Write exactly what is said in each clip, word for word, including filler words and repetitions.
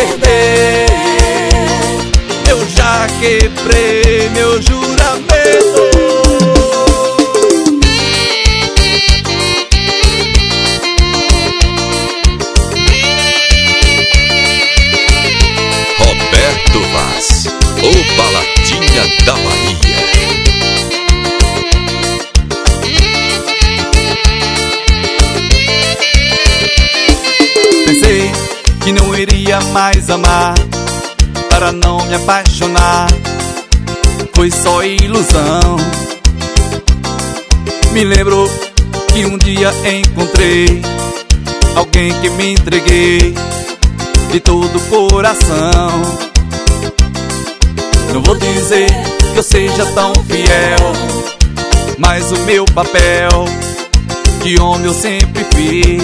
perder. Eu já quebrei meu juramento. Roberto Vaz, o Baladinha da Bahia. Pensei que não iria mais amar, para não me apaixonar, foi só ilusão. Me lembro que um dia encontrei alguém que me entreguei de todo o coração. Não vou dizer que eu seja tão fiel, mas o meu papel de homem eu sempre fiz.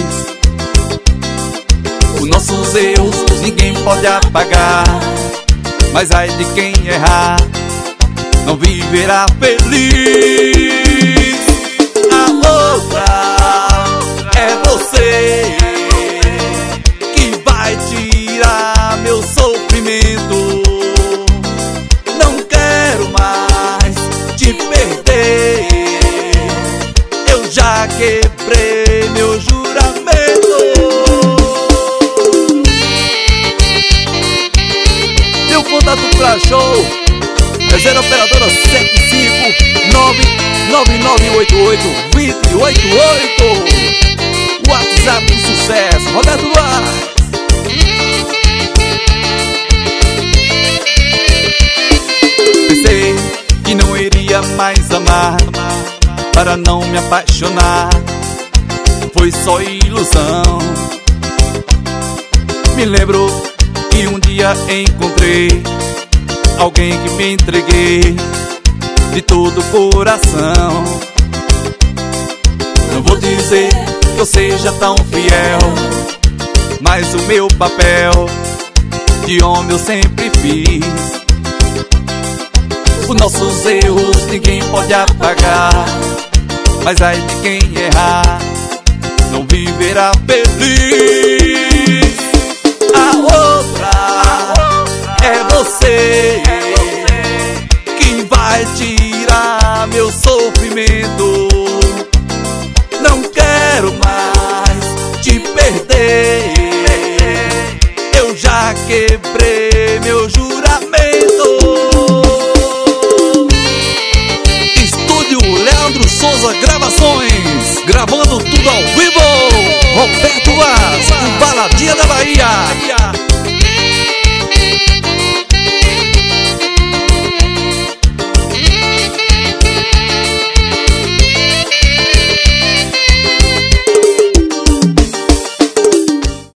Os nossos erros ninguém pode apagar, mas ai de quem errar, não viverá feliz. A outra é você, que vai tirar meu sofrimento. Não quero mais te perder, eu já quebrei meu juramento. Meu contato pra show é zero operadora sete cinco nove nove nove oito oito dois zero oito oito. WhatsApp do sucesso, Roberto Vaz. Pensei que não iria mais amar, para não me apaixonar, foi só ilusão. Me lembro que um dia encontrei alguém que me entreguei de todo o coração. Não vou dizer que eu seja tão fiel, mas o meu papel de homem eu sempre fiz. Os nossos erros ninguém pode apagar, mas ai de quem errar, não viverá feliz. A outra é você, que vai tirar meu sofrimento. Não quero mais te perder, eu já quebrei meu juramento. Estúdio Leandro Souza Gravações, gravando tudo ao vivo. Roberto Vaz, o Baladinha da Bahia.